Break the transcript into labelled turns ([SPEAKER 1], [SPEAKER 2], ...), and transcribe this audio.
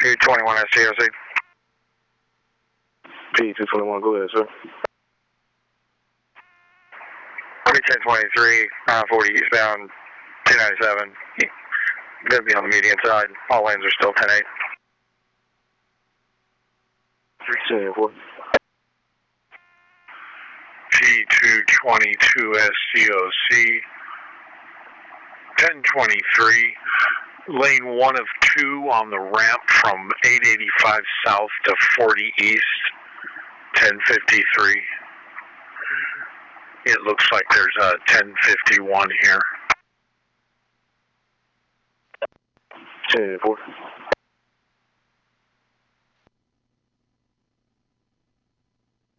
[SPEAKER 1] 221 STOC.
[SPEAKER 2] P221, go ahead, sir.
[SPEAKER 1] 1023, 940 eastbound, 297. Going to be on the median side. All lanes are still 10-8.
[SPEAKER 2] 374.
[SPEAKER 1] P222 SCOC, 1023, lane 1 of 2 on the ramp from 885 south to 40 east, 1053. It looks like there's a 1051 here.
[SPEAKER 2] 10-4.